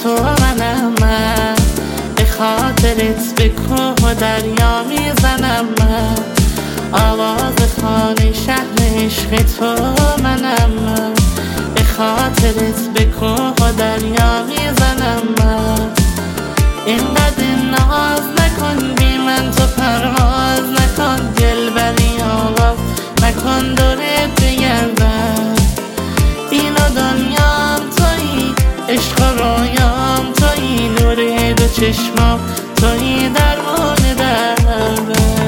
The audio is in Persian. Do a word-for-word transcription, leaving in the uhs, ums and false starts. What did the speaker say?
تو منم من، به خاطرت به کوه و دریا میزنم من، آواز خانه شهر عشق تو منم من، به خاطرت به کوه و دریا میزنم من. اینقدر ناز نکن بی من تو پرواز نکن، دلبری آواز نکن دورت بگردم، این و دنیام تویی، عشق و رویام تویی، نور دو چشمام تویی، درمان دردم.